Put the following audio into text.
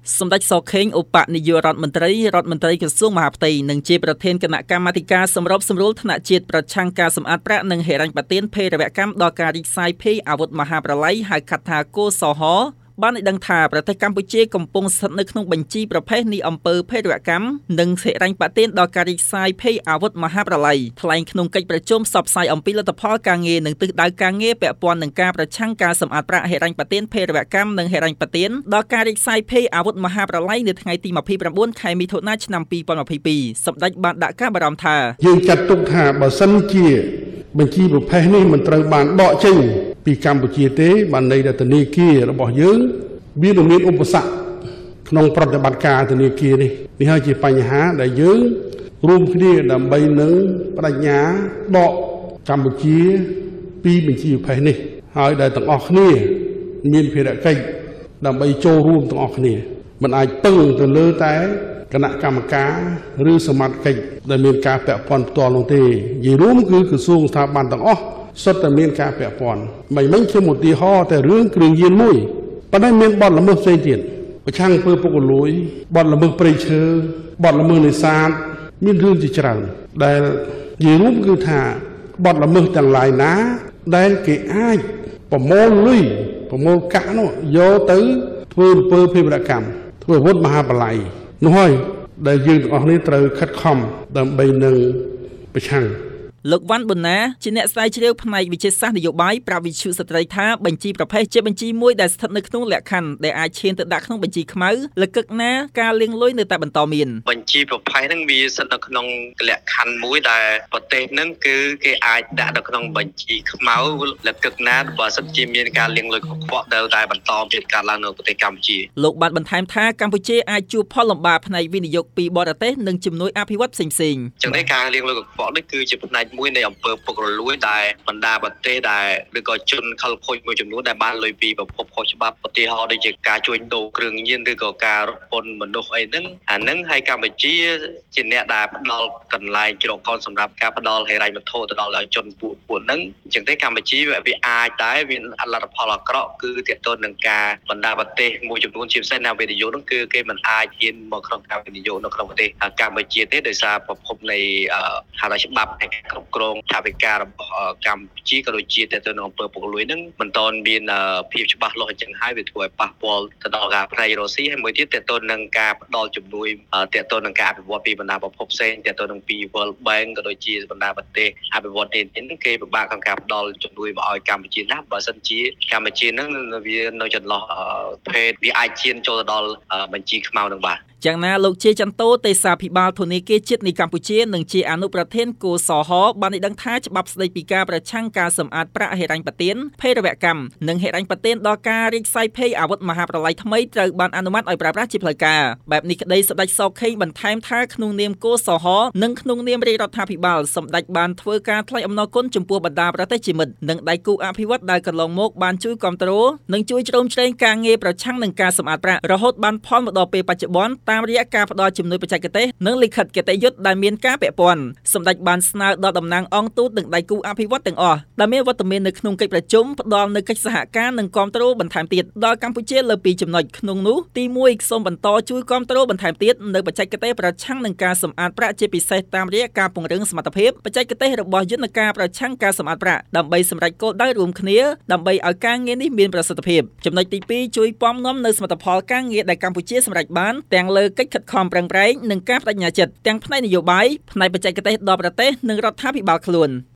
សម្ដេចស ខេង ឧបនាយករដ្ឋមន្ត្រីក្រសួងមហាផ្ទៃនិងជាប្រធានគណៈកម្មាធិការសម្របសម្រួលថ្នាក់ជាតិប្រឆាំងការសម្អាតប្រាក់និងហិរញ្ញប្បទានភេរវកម្មដល់ការរីកសាយភាយអាវុធមហាប្រឡ័យហៅកាត់ថាកូសហបានឲ្យដឹងថាប្រទេសកម្ពុជាកំពុងស្ថិតនៅក្នុងបញ្ជីប្រភេទនៃអំពើភេរវកម្មនិងហិរញ្ញប្បទានដល់ការរីកសាយភាយអាវុធមហាប្រឡ័យថ្លែងក្នុងកិច្ចប្រជុំផ្សព្វផ្សាយអំពីលទ្ធផលការងារនិងទិសដៅការងារពាក់ព័ន្ធនឹងការប្រឆាំងការសម្អាតប្រាក់ហិរញ្ញប្បទានភេរវកម្មនិងហិរញ្ញប្បទានដល់ការរីកសាយភាយអាវុធមហាប្រឡ័យនៅថ្ងៃទី29 ខែមិថុនាឆ្នាំ2022សម្ដេចបានដាក់ការបារម្ភថាយើងចាត់ទុកថាបើសិនជាបញ្ជីប្រភេទនេះមិនត្រូវបានដកចេញពីកម្ពុជាទេបានន័យថាធនាគាររបស់យើងវានឹងមានឧបសគ្គក្នុងប្រតិបត្តិការធនាគារនេះហើយជាបញ្ហាដែលយើងរួមគ្នាដើម្បីនឹងបដិញ្ញាដកកម្ពុជាពីបញ្ជីប្រភេទនេះហើយដែលទាំងអស់គ្នាមានភារកិច្ចដើម្បីចូលរួមទាំងអស់គ្នាមិនអាចពឹងទៅលើតែគណៈកម្មការឬសមាជិកដែលមានការពាក់ព័ន្ធផ្ទាល់នោះទេនិយាយរួមគឺក្រសួងស្ថាប័នទាំងអស់សុទ្ធតែមានការពាក់ព័ន្ធមិនខ្ញុំឧទាហរណ៍តែរឿងគ្រឿងញៀនមួយប៉ុន្តែមានបទល្មើសផ្សេងទៀតប្រឆាំងអំពើពុករលួយបទល្មើសព្រៃឈើបទល្មើសនេសាទមានរឿងជាច្រើនដែលនិយាយរួមគឺថាបទល្មើសទាំងឡាយណាដែលគេអាចប្រមូលលុយប្រមូលកាក់នោះយកទៅធ្វើអំពើភេរវកម្មធ្វើអាវុធមហាបល័យនោះហើយដែលយើងទាំងអស់គ្នាត្រូវខិតខំដើម្បីនឹងប្រឆាំងលោកវ៉ាន់ប៊ុនណាជាអ្នកស្រាវជ្រាវផ្នែកវិទ្យាសាស្ត្រនយោបាយប្រាប់វិទ្យុស្ត្រីថាបញ្ជីប្រភេទជាបញ្ជីមួយដែលស្ថិតនៅក្នុងលក្ខខណ្ឌដែលអាចឈានទៅដាក់ក្នុងបញ្ជីខ្មៅលើកឹកណាការលាងលុយនៅតែបន្តមានបញ្ជីប្រភេទហ្នឹងវាស្ថិតនៅក្នុងលក្ខខណ្ឌមួយដែលប្រទេសហ្នឹងគឺគេអាចដាក់នៅក្នុងបញ្ជីខ្មៅលើកឹកណាបើសិនជាមានការលាងលុយកខ្វក់ទៅតែបន្តមានការឡើងនៅប្រទេសកម្ពុជាលោកបានបន្ថែមថាកម្ពុជាអាចជួបផលលំបាកផ្នែកវិនិយោគពីបរទេសនិងជំនួយអភិវឌ្ឍផ្សេងៗចឹងតែការលាងលុយកខ្វក់នេះគឺជាផ្នែកមួយនៃអំពើពុករលួយដែលបណ្ដាប្រទេសដែលឬក៏ជនខិលខូចមួយចំនួនដែលបានលុយពីប្រភពខុសច្បាប់ឧទាហរណ៍ដូចជាការជួញដូរគ្រឿងញៀនឬក៏ការរត់ពន្ធមនុស្សអីហ្នឹងអាហ្នឹងហើយកម្ពុជាជាអ្នកដែលផ្ដល់កន្លែងជ្រកកោនសម្រាប់ការផ្ដល់ហិរញ្ញវត្ថុទៅដល់ជនពួកហ្នឹងអញ្ចឹងទេកម្ពុជាវាអាចតែមានលទ្ធផលអាក្រក់គឺទាក់ទងនឹងការបណ្ដាប្រទេសមួយចំនួនជាពិសេសអ្នកវិនិយោគហ្នឹងគឺគេមិនអាចហ៊ានមកក្នុងការវិនិយោគនៅក្នុងប្រទេសកម្ពុជាទេដោយសារប្រភពនៃហៅថាច្បាប់នៃការគ្រប់គ្រងថវិការបស់កម្ពុជាក៏ដូចជាទៅនឹងអំពើពុករលួយហ្នឹងមិនទាន់មានភាពច្បាស់លាស់អញ្ចឹងហើយវាធ្វើឲ្យប៉ះពាល់ទៅដល់ការផ្នែករុស្ស៊ីហើយមួយទៀតទៅនឹងការផ្ដល់ជំនួយទៅនឹងការអភិវឌ្ឍពីបណ្ដាប្រភពផ្សេងទៅនឹងពី World Bank ក៏ដូចជាបណ្ដាប្រទេសអភិវឌ្ឍនេះគេពិបាកក្នុងការផ្ដល់ជំនួយមកឲ្យកម្ពុជាណាបើសិនជាកម្ពុជាហ្នឹងវានៅចន្លោះភេទវាអាចឈានចូលទៅដល់បញ្ជីខ្មៅនឹងបាទយ៉ាងណាលោកជាចន្ទោទេសាភិបាលធនាគារជាតិនៃកម្ពុជានិងជាអនុប្រធានកូសហបានឲ្យដឹងថាច្បាប់ស្តីពីការប្រឆាំងការសម្អាតប្រាក់ហិរញ្ញប្បទានភេរវកម្មនិងហិរញ្ញប្បទានដល់ការរីកសាយភាយអាវុធមហាប្រឡ័យថ្មីត្រូវបានអនុម័តឲ្យប្រើប្រាស់ជាផ្លូវការបែបនេះក្តីសម្ដេចស ខេងបន្ថែមថាក្នុងនាមកូសហនិងក្នុងនាមរាជរដ្ឋាភិបាលសម្ដេចបានធ្វើការថ្លែងអំណរគុណចំពោះបណ្ដាប្រទេសជាមិត្តនិងដៃគូអភិវឌ្ឍដែលកន្លងមកបានជួយគាំទ្រនិងជួយជ្រោមជ្រែងការងារប្រឆាំងនឹងការសម្អាតប្រាក់រហូតបានផលមកដល់ពេលបច្ចុប្បន្នតាមរយៈការផ្ដល់ជំនួយបច្ចេកទេសនិងលិខិតគតិយុត្តដែលមានការពាក់ព័ន្ធសម្ដេចបានស្នើដល់តំណាងអង្គទូតនិងដៃគូអភិវឌ្ឍទាំងអស់ដែលមានវត្តមាននៅក្នុងកិច្ចប្រជុំផ្ដល់នូវកិច្ចសហការនិងគាំទ្របន្ថែមទៀតដល់កម្ពុជាលើពីចំណុចក្នុងនោះទី1សូមបន្តជួយគាំទ្របន្ថែមទៀតនៅបច្ចេកទេសប្រឆាំងនឹងការសម្អាតប្រាក់ជាពិសេសតាមរយៈការពង្រឹងសមត្ថភាពបច្ចេកទេសរបស់យន្តការប្រឆាំងការសម្អាតប្រាក់ដើម្បីសម្រេចគោលដៅរួមគ្នាដើម្បីឲ្យការងារនេះមានប្រសិទ្ធភាពចំណុចទី2ជួយពំនាំនៅសមិទ្ធផលការងារដែលកម្ពុជាសម្រេចបានទាំងលើកិច្ចខិតខំប្រឹងប្រែងនិងការបដិញ្ញាចិត្តទាំងផ្នែកនយោបាយផ្នែកបច្ចេកទេសដល់ប្រទេសនិងរដ្ឋាភិបាលខ្លួន